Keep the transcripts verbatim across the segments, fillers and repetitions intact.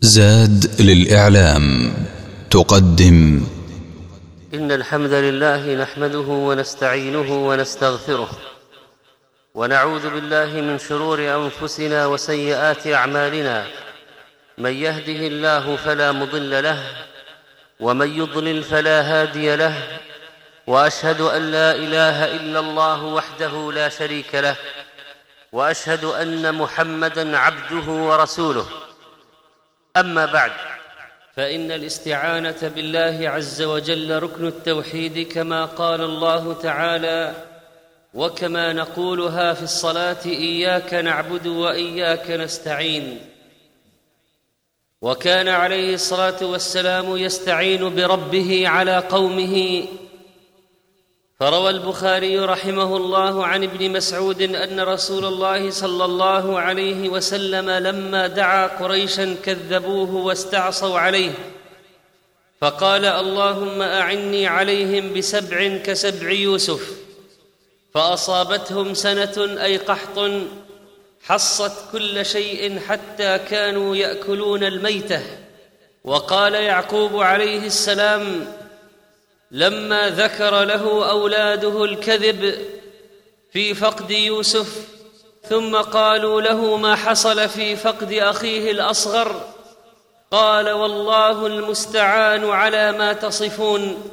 زاد للإعلام تقدم. إن الحمد لله نحمده ونستعينه ونستغفره ونعوذ بالله من شرور أنفسنا وسيئات أعمالنا. من يهده الله فلا مضل له ومن يضلل فلا هادي له، وأشهد أن لا إله إلا الله وحده لا شريك له، وأشهد أن محمدًا عبده ورسوله. أما بعد، فإن الاستعانة بالله عز وجل ركن التوحيد، كما قال الله تعالى: وكما نقولها في الصلاة: إياك نعبد وإياك نستعين. وكان عليه الصلاة والسلام يستعين بربه على قومه، فروى البخاري رحمه الله عن ابن مسعود أن رسول الله صلى الله عليه وسلم لما دعا قريشا كذبوه واستعصوا عليه، فقال: اللهم أعني عليهم بسبع كسبع يوسف، فأصابتهم سنة أي قحط حصت كل شيء حتى كانوا يأكلون الميتة. وقال يعقوب عليه السلام لما ذكر له أولاده الكذب في فقد يوسف، ثم قالوا له ما حصل في فقد أخيه الأصغر، قال: والله المستعان على ما تصفون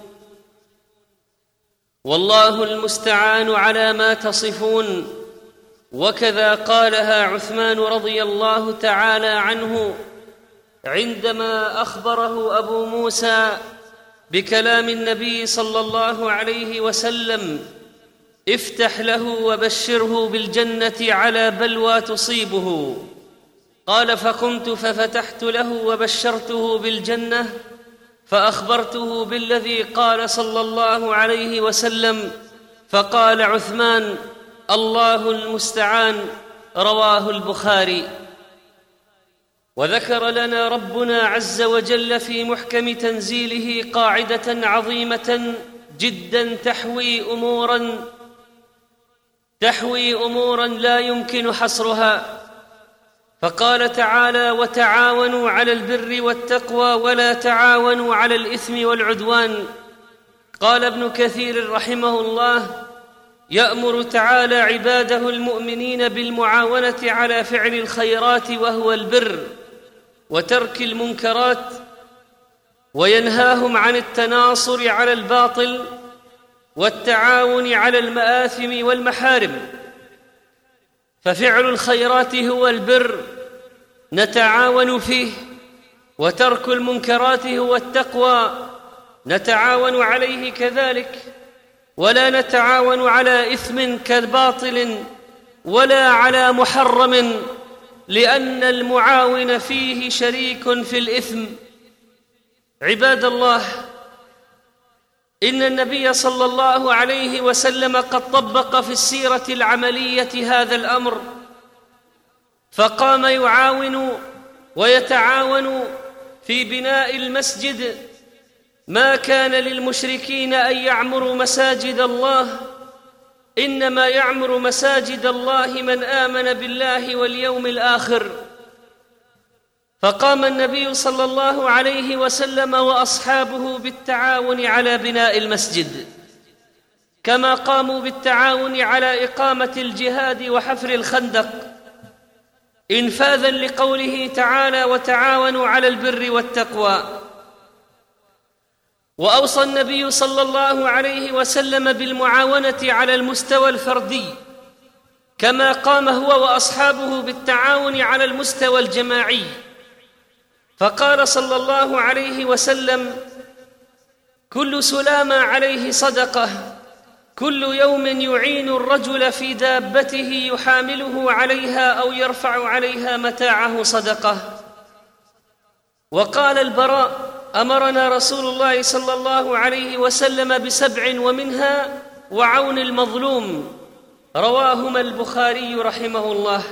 والله المستعان على ما تصفون. وكذا قالها عثمان رضي الله تعالى عنه عندما أخبره أبو موسى بكلام النبي صلى الله عليه وسلم: افتح له وبشره بالجنة على بلوى تصيبه. قال: فقمت ففتحت له وبشرته بالجنة، فأخبرته بالذي قال صلى الله عليه وسلم، فقال عثمان: الله المستعان. رواه البخاري. وذكر لنا ربنا عز وجل في محكم تنزيله قاعدة عظيمة جدا تحوي أموراً تحوي أموراً لا يمكن حصرها، فقال تعالى: وتعاونوا على البر والتقوى ولا تعاونوا على الإثم والعدوان. قال ابن كثير رحمه الله: يأمر تعالى عباده المؤمنين بالمعاونة على فعل الخيرات وهو البر وترك المنكرات، وينهاهم عن التناصر على الباطل والتعاون على المآثم والمحارم. ففعل الخيرات هو البر نتعاون فيه، وترك المنكرات هو التقوى نتعاون عليه كذلك، ولا نتعاون على إثم كالباطل ولا على محرم، لأن المعاون فيه شريك في الإثم. عباد الله، إن النبي صلى الله عليه وسلم قد طبق في السيرة العملية هذا الأمر، فقام يعاون ويتعاون في بناء المسجد. ما كان للمشركين أن يعمروا مساجد الله، إنما يعمر مساجد الله من آمن بالله واليوم الآخر. فقام النبي صلى الله عليه وسلم وأصحابه بالتعاون على بناء المسجد، كما قاموا بالتعاون على إقامة الجهاد وحفر الخندق، إنفاذا لقوله تعالى: وتعاونوا على البر والتقوى. وأوصى النبي صلى الله عليه وسلم بالمعاونة على المستوى الفردي، كما قام هو وأصحابه بالتعاون على المستوى الجماعي. فقال صلى الله عليه وسلم: كل سلامة عليه صدقة، كل يوم يعين الرجل في دابته يحامله عليها أو يرفع عليها متاعه صدقة. وقال البراء: أمرنا رسول الله صلى الله عليه وسلم بسبع، ومنها وعون المظلوم. رواهما البخاري رحمه الله.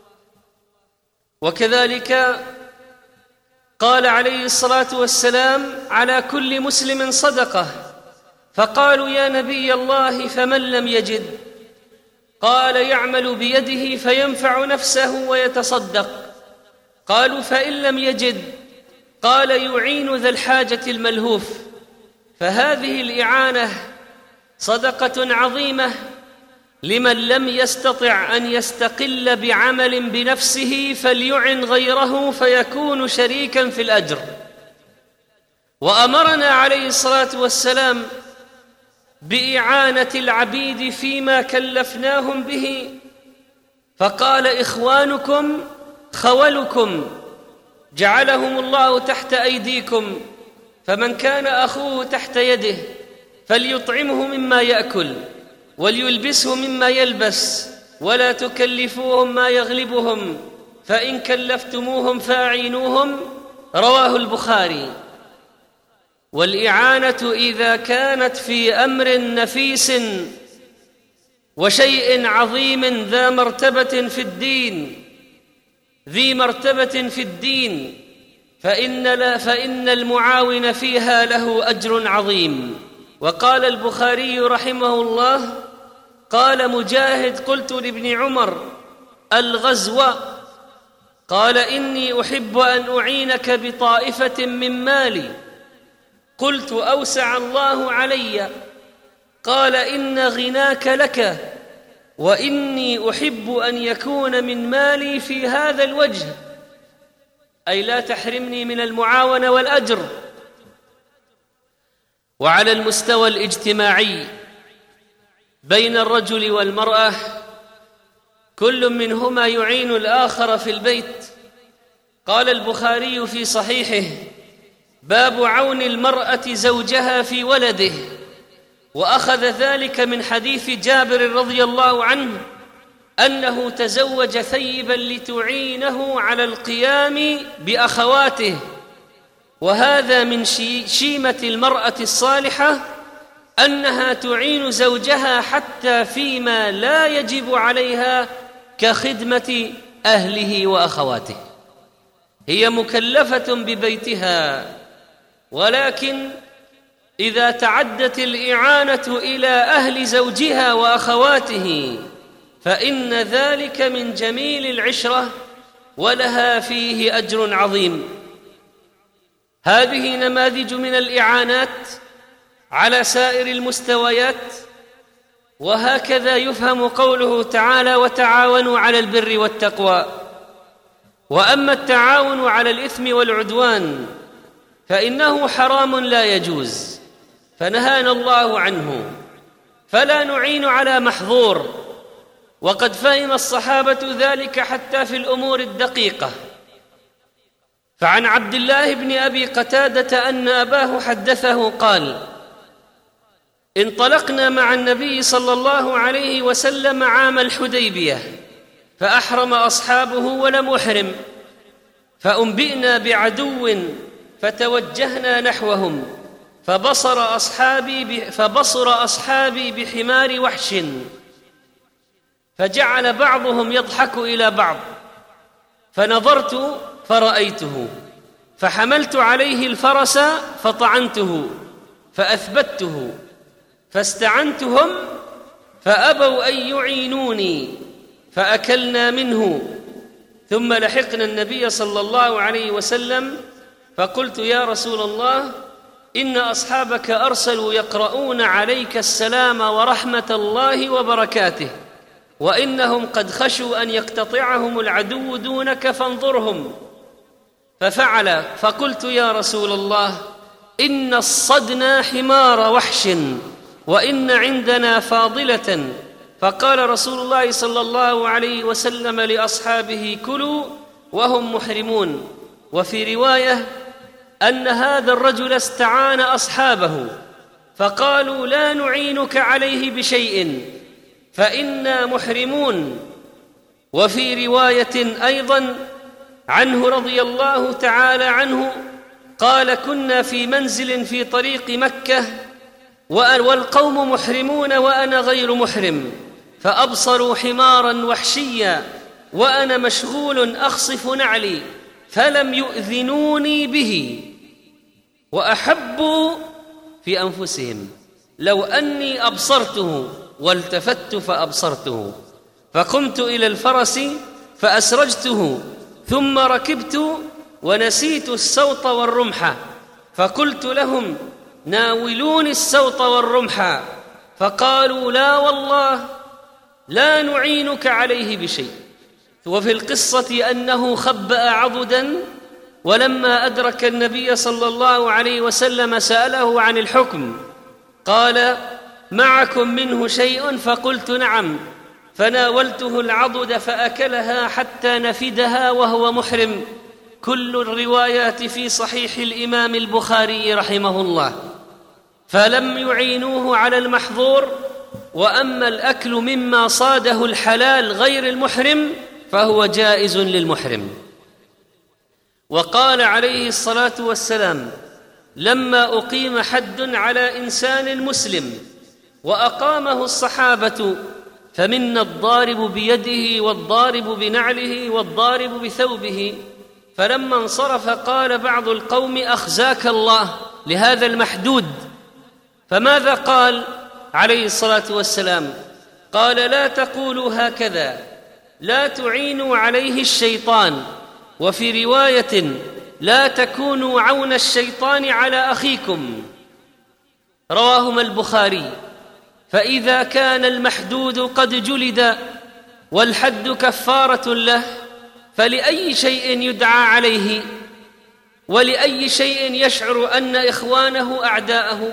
وكذلك قال عليه الصلاة والسلام: على كل مسلم صدقة. فقالوا: يا نبي الله فمن لم يجد؟ قال: يعمل بيده فينفع نفسه ويتصدق. قالوا: فإن لم يجد؟ قال يعين ذا الحاجة الملهوف. فهذه الإعانة صدقة عظيمة لمن لم يستطع أن يستقل بعمل بنفسه، فليعن غيره فيكون شريكا في الأجر. وأمرنا عليه الصلاة والسلام بإعانة العبيد فيما كلفناهم به، فقال إخوانكم خولكم جعلهم الله تحت أيديكم، فمن كان أخوه تحت يده فليطعمه مما يأكل وليلبسه مما يلبس، ولا تكلفوهم ما يغلبهم، فإن كلفتموهم فأعينوهم. رواه البخاري. والإعانة إذا كانت في أمر نفيس وشيء عظيم ذا مرتبة في الدين ذي مرتبة في الدين فإن, لا فإن المعاون فيها له أجر عظيم. وقال البخاري رحمه الله: قال مجاهد: قلت لابن عمر: الغزو؟ قال: إني أحب أن أعينك بطائفة من مالي. قلت: أوسع الله علي. قال: إن غناك لك، وإني أحب أن يكون من مالي في هذا الوجه، أي لا تحرمني من المعاونة والأجر. وعلى المستوى الاجتماعي بين الرجل والمرأة كل منهما يعين الآخر في البيت. قال البخاري في صحيحه: باب عون المرأة زوجها في ولده، وأخذ ذلك من حديث جابر رضي الله عنه أنه تزوج ثيبا لتعينه على القيام بأخواته. وهذا من شيمة المرأة الصالحة أنها تعين زوجها حتى فيما لا يجب عليها كخدمة أهله وأخواته. هي مكلفة ببيتها، ولكن إذا تعدت الإعانة إلى أهل زوجها وأخواته فإن ذلك من جميل العشرة ولها فيه أجر عظيم. هذه نماذج من الإعانات على سائر المستويات. وهكذا يفهم قوله تعالى: وتعاونوا على البر والتقوى. وأما التعاون على الإثم والعدوان فإنه حرام لا يجوز، فنهانا الله عنه، فلا نعين على محظور. وقد فهم الصحابة ذلك حتى في الأمور الدقيقة. فعن عبد الله بن أبي قتادة أن أباه حدثه قال: انطلقنا مع النبي صلى الله عليه وسلم عام الحديبية، فأحرم أصحابه ولم أحرم، فأنبئنا بعدو فتوجهنا نحوهم، فبصر أصحابي فبصر أصحابي بحمار وحش، فجعل بعضهم يضحك إلى بعض، فنظرت فرأيته، فحملت عليه الفرس فطعنته فأثبته، فاستعنتهم فأبوا أن يعينوني فأكلنا منه. ثم لحقنا النبي صلى الله عليه وسلم، فقلت: يا رسول الله، إن أصحابك أرسلوا يقرؤون عليك السلام ورحمة الله وبركاته، وإنهم قد خشوا أن يقتطعهم العدو دونك فانظرهم. ففعل. فقلت: يا رسول الله، إن الصدنا حمار وحش، وإن عندنا فاضلة. فقال رسول الله صلى الله عليه وسلم لأصحابه: كلوا وهم محرمون. وفي رواية أن هذا الرجل استعان أصحابه فقالوا: لا نعينك عليه بشيء فإنا محرمون. وفي رواية أيضا عنه رضي الله تعالى عنه قال: كنا في منزل في طريق مكة والقوم محرمون وأنا غير محرم، فأبصروا حمارا وحشيا وأنا مشغول أخصف نعلي، فلم يؤذنوني به، وأحبوا في أنفسهم لو أني أبصرته، والتفت فأبصرته، فقمت إلى الفرس فأسرجته، ثم ركبت ونسيت السوط والرمح، فقلت لهم: ناولوني السوط والرمح، فقالوا: لا والله لا نعينك عليه بشيء. وفي القصة أنه خبأ عضداً، ولما أدرك النبي صلى الله عليه وسلم سأله عن الحكم، قال: معكم منه شيء؟ فقلت: نعم. فناولته العضد فأكلها حتى نفدها وهو محرم. كل الروايات في صحيح الإمام البخاري رحمه الله. فلم يعينوه على المحظور، وأما الأكل مما صاده الحلال غير المحرم فهو جائز للمحرم. وقال عليه الصلاة والسلام: لما أقيم حد على إنسان مسلم وأقامه الصحابة، فمنا الضارب بيده والضارب بنعله والضارب بثوبه، فلما انصرف قال بعض القوم: أخزاك الله لهذا المحدود. فماذا قال عليه الصلاة والسلام؟ قال: لا تقولوا هكذا، لا تعينوا عليه الشيطان. وفي رواية: لا تكونوا عون الشيطان على أخيكم. رواهما البخاري. فإذا كان المحدود قد جلد والحد كفارة له، فلأي شيء يدعى عليه؟ ولأي شيء يشعر أن إخوانه أعداءه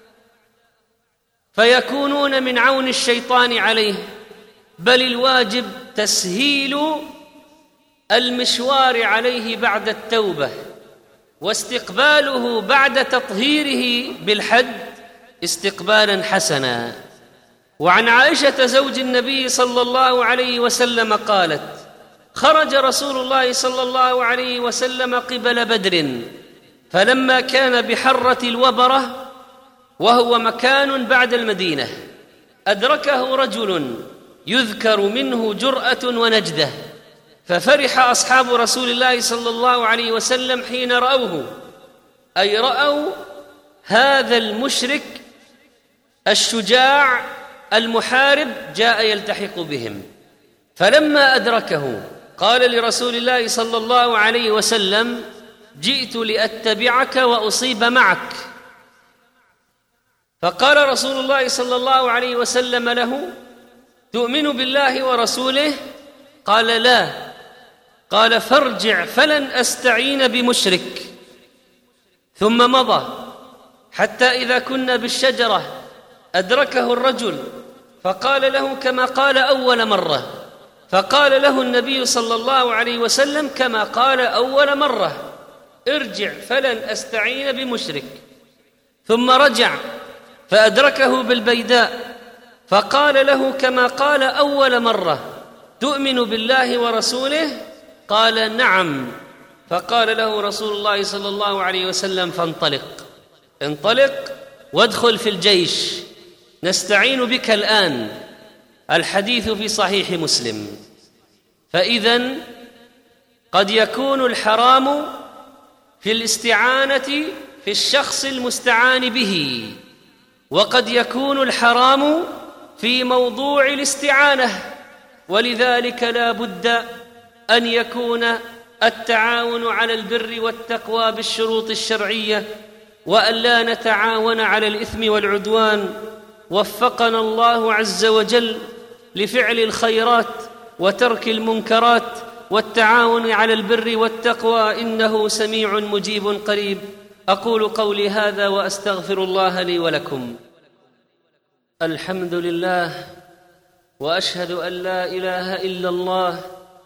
فيكونون من عون الشيطان عليه؟ بل الواجب تسهيل المشوار عليه بعد التوبة، واستقباله بعد تطهيره بالحد استقبالا حسنا. وعن عائشة زوج النبي صلى الله عليه وسلم قالت: خرج رسول الله صلى الله عليه وسلم قبل بدر، فلما كان بحرة الوبرة وهو مكان بعد المدينة، أدركه رجل يذكر منه جرأة ونجدة، ففرح أصحاب رسول الله صلى الله عليه وسلم حين رأوه، أي رأوا هذا المشرك الشجاع المحارب جاء يلتحق بهم. فلما أدركه قال لرسول الله صلى الله عليه وسلم: جئت لأتبعك وأصيب معك. فقال رسول الله صلى الله عليه وسلم له: تؤمن بالله ورسوله؟ قال: لا. قال: فارجع فلن أستعين بمشرك. ثم مضى حتى إذا كنا بالشجرة أدركه الرجل فقال له كما قال أول مرة، فقال له النبي صلى الله عليه وسلم كما قال أول مرة: ارجع فلن أستعين بمشرك. ثم رجع فأدركه بالبيداء فقال له كما قال أول مرة: تؤمن بالله ورسوله؟ قال: نعم. فقال له رسول الله صلى الله عليه وسلم: فانطلق، انطلق وادخل في الجيش، نستعين بك الآن. الحديث في صحيح مسلم. فإذن قد يكون الحرام في الاستعانة في الشخص المستعان به، وقد يكون الحرام في موضوع الاستعانة، ولذلك لا بد أن يكون التعاون على البر والتقوى بالشروط الشرعية، وأن لا نتعاون على الإثم والعدوان. وفقنا الله عز وجل لفعل الخيرات وترك المنكرات والتعاون على البر والتقوى، إنه سميع مجيب قريب. أقول قولي هذا وأستغفر الله لي ولكم. الحمد لله، وأشهد أن لا إله إلا الله،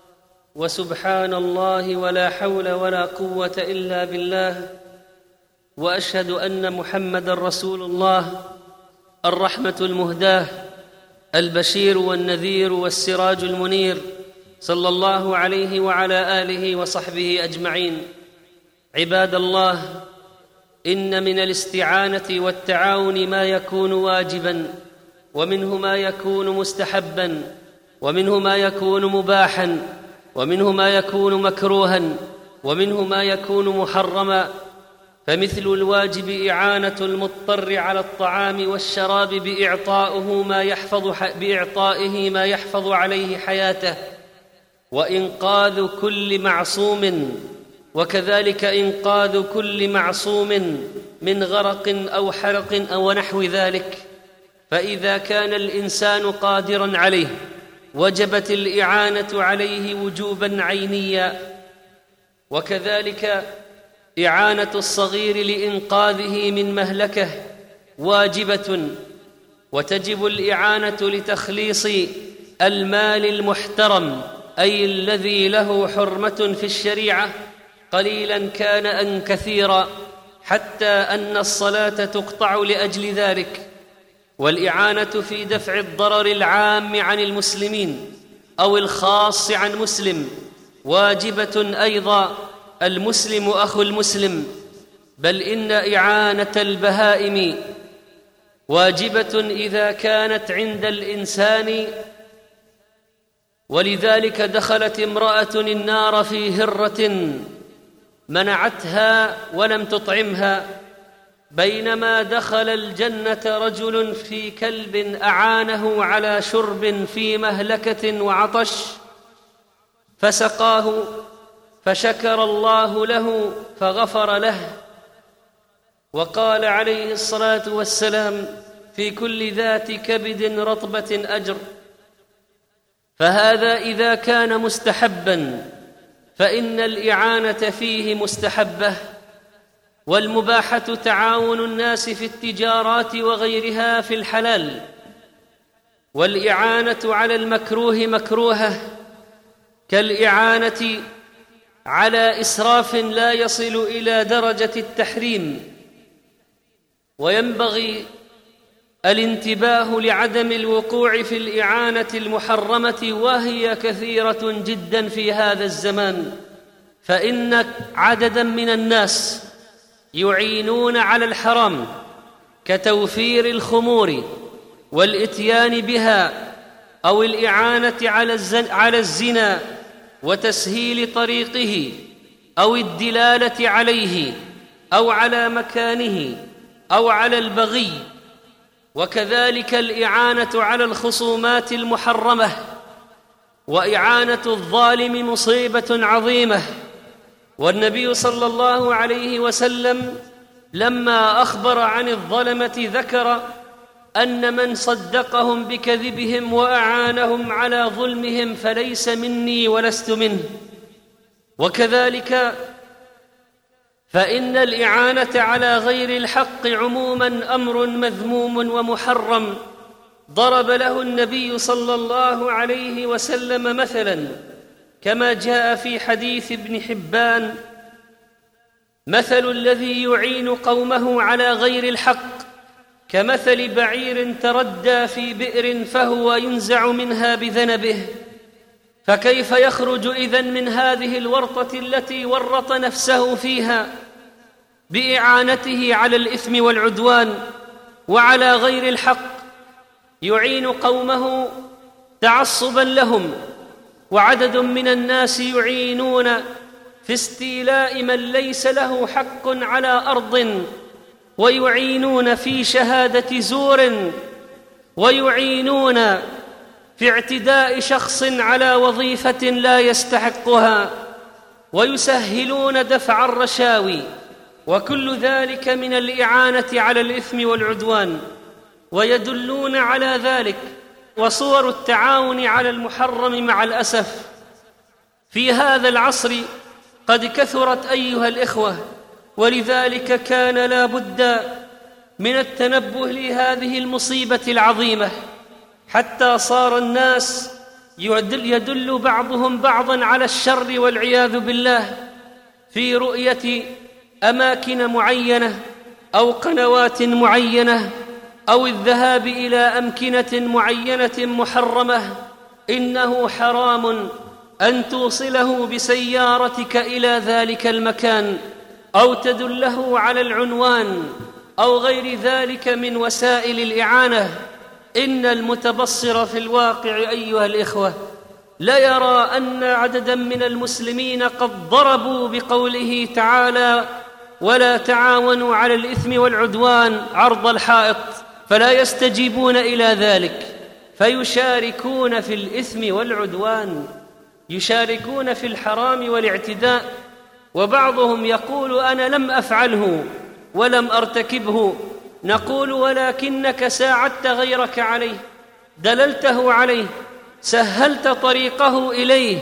وسبحان الله، ولا حول ولا قوة إلا بالله، وأشهد أن محمدًا رسول الله، الرحمة المهداة، البشير والنذير والسراج المنير، صلى الله عليه وعلى آله وصحبه أجمعين. عباد الله، إن من الاستعانة والتعاون ما يكون واجباً، ومنه ما يكون مستحباً، ومنه ما يكون مباحاً، ومنه ما يكون مكروها، ومنه ما يكون محرما. فمثل الواجب إعانة المضطر على الطعام والشراب بإعطائه ما يحفظ بإعطائه ما يحفظ عليه حياته، وإنقاذ كل معصوم وكذلك إنقاذ كل معصوم من غرق أو حرق أو نحو ذلك. فإذا كان الإنسان قادراً عليه وجبت الإعانة عليه وجوباً عينياً. وكذلك إعانة الصغير لإنقاذه من مهلكة واجبة، وتجب الإعانة لتخليص المال المحترم، أي الذي له حرمة في الشريعة، قليلاً كان أم كثيراً، حتى أن الصلاة تقطع لأجل ذلك. والإعانة في دفع الضرر العام عن المسلمين أو الخاص عن مسلم واجبة أيضا. المسلم أخو المسلم، بل إن إعانة البهائم واجبة إذا كانت عند الإنسان. ولذلك دخلت امرأة النار في هرة منعتها ولم تطعمها، بينما دخل الجنة رجل في كلب أعانه على شرب في مهلكة وعطش فسقاه، فشكر الله له فغفر له. وقال عليه الصلاة والسلام: في كل ذات كبد رطبة أجر. فهذا إذا كان مستحباً، فإن الإعانة فيه مستحبة. والمباحة تعاون الناس في التجارات وغيرها في الحلال، والإعانة على المكروه مكروهة، كالإعانة على إسراف لا يصل إلى درجة التحريم. وينبغي الانتباه لعدم الوقوع في الإعانة المحرمة، وهي كثيرة جدا في هذا الزمان. فإن عددا من الناس يعينون على الحرام، كتوفير الخمور والإتيان بها، أو الإعانة على الزنا وتسهيل طريقه، أو الدلالة عليه، أو على مكانه، أو على البغي. وكذلك الإعانة على الخصومات المحرمة. وإعانة الظالم مصيبة عظيمة. والنبي صلى الله عليه وسلم لما أخبر عن الظلمة ذكر أن من صدقهم بكذبهم وأعانهم على ظلمهم فليس مني ولست منه. وكذلك فإن الإعانة على غير الحق عموماً أمر مذموم ومحرم، ضرب له النبي صلى الله عليه وسلم مثلاً، كما جاء في حديث ابن حبان: مثل الذي يعين قومه على غير الحق كمثل بعير تردى في بئر فهو ينزع منها بذنبه، فكيف يخرج إذن من هذه الورطة التي ورط نفسه فيها بإعانته على الإثم والعدوان وعلى غير الحق؟ يعين قومه تعصبا لهم، وعدد من الناس يعينون في استيلاء من ليس له حق على أرض، ويعينون في شهادة زور، ويعينون في اعتداء شخص على وظيفة لا يستحقها، ويسهلون دفع الرشاوي، وكل ذلك من الإعانة على الإثم والعدوان. ويدلون على ذلك وصور التعاون على المحرم مع الأسف في هذا العصر قد كثرت أيها الإخوة، ولذلك كان لا بد من التنبه لهذه المصيبة العظيمة، حتى صار الناس يدل, يدل بعضهم بعضا على الشر والعياذ بالله في رؤية أماكن معينة أو قنوات معينة أو الذهاب إلى أمكنة معينة محرمة. إنه حرام أن توصله بسيارتك إلى ذلك المكان، أو تدله على العنوان، أو غير ذلك من وسائل الإعانة. إن المتبصر في الواقع أيها الإخوة لا يرى أن عددا من المسلمين قد ضربوا بقوله تعالى: ولا تعاونوا على الإثم والعدوان عرض الحائط، فلا يستجيبون إلى ذلك، فيشاركون في الإثم والعدوان، يشاركون في الحرام والاعتداء. وبعضهم يقول أنا لم أفعله ولم أرتكبه، نقول ولكنك ساعدت غيرك عليه، دللته عليه، سهلت طريقه إليه،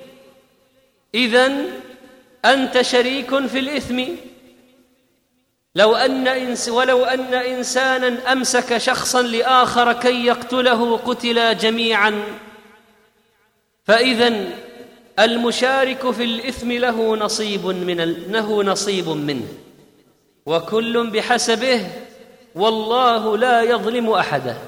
إذن أنت شريك في الإثم. لو أن إنس ولو أن إنسانا أمسك شخصا لآخر كي يقتله قتلا جميعا، فإذن المشارك في الإثم له نصيب من له نصيب منه، وكل بحسبه، والله لا يظلم أحدا.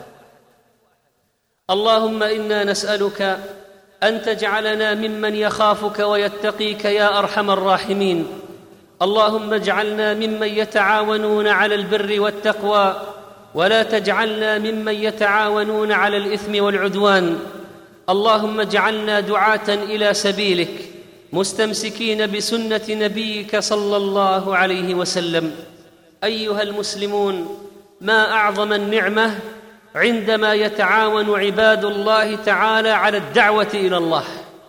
اللهم إنا نسألك أن تجعلنا ممن يخافك ويتقيك يا أرحم الراحمين. اللهم اجعلنا ممن يتعاونون على البر والتقوى، ولا تجعلنا ممن يتعاونون على الإثم والعدوان. اللهم اجعلنا دعاة إلى سبيلك مستمسكين بسنة نبيك صلى الله عليه وسلم. أيها المسلمون، ما أعظم النعمة عندما يتعاون عباد الله تعالى على الدعوة إلى الله،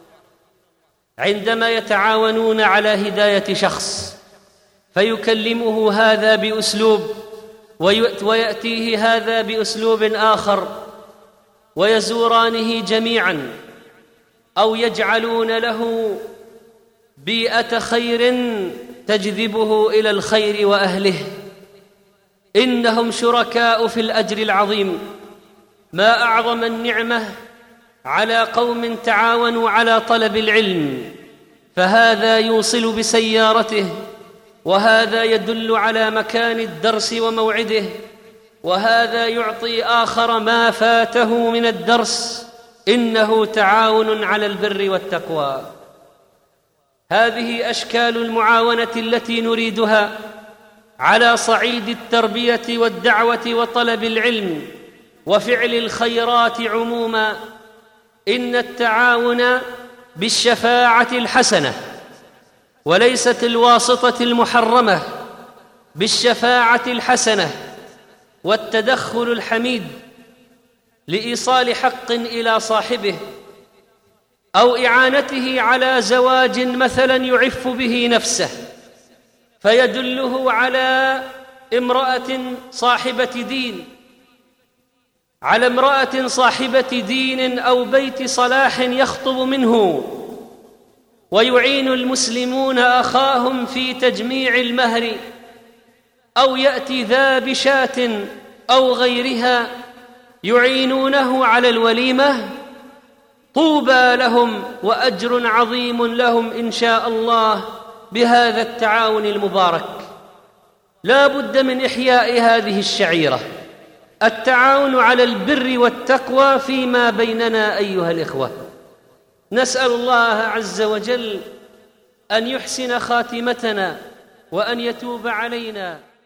عندما يتعاونون على هداية شخص فيكلمه هذا بأسلوب ويأتيه هذا بأسلوب آخر، ويزورانه جميعا، أو يجعلون له بيئة خير تجذبه إلى الخير وأهله، إنهم شركاء في الأجر العظيم. ما أعظم النعمة على قوم تعاونوا على طلب العلم، فهذا يوصل بسيارته، وهذا يدل على مكان الدرس وموعده، وهذا يعطي آخر ما فاته من الدرس. إنه تعاون على البر والتقوى. هذه أشكال المعاونة التي نريدها على صعيد التربية والدعوة وطلب العلم وفعل الخيرات عموما. إن التعاون بالشفاعة الحسنة، وليست الواسطة المحرمة، بالشفاعة الحسنة والتدخل الحميد لإيصال حق إلى صاحبه، أو إعانته على زواج مثلا يعف به نفسه فيدله على امرأة صاحبة دين على امرأة صاحبة دين أو بيت صلاح يخطب منه، ويعين المسلمون أخاهم في تجميع المهر، أو يأتي ذا بشاة أو غيرها يعينونه على الوليمة. طوبى لهم وأجر عظيم لهم إن شاء الله بهذا التعاون المبارك. لا بد من إحياء هذه الشعيرة، التعاون على البر والتقوى فيما بيننا أيها الإخوة. نسأل الله عز وجل أن يحسن خاتمتنا وأن يتوب علينا.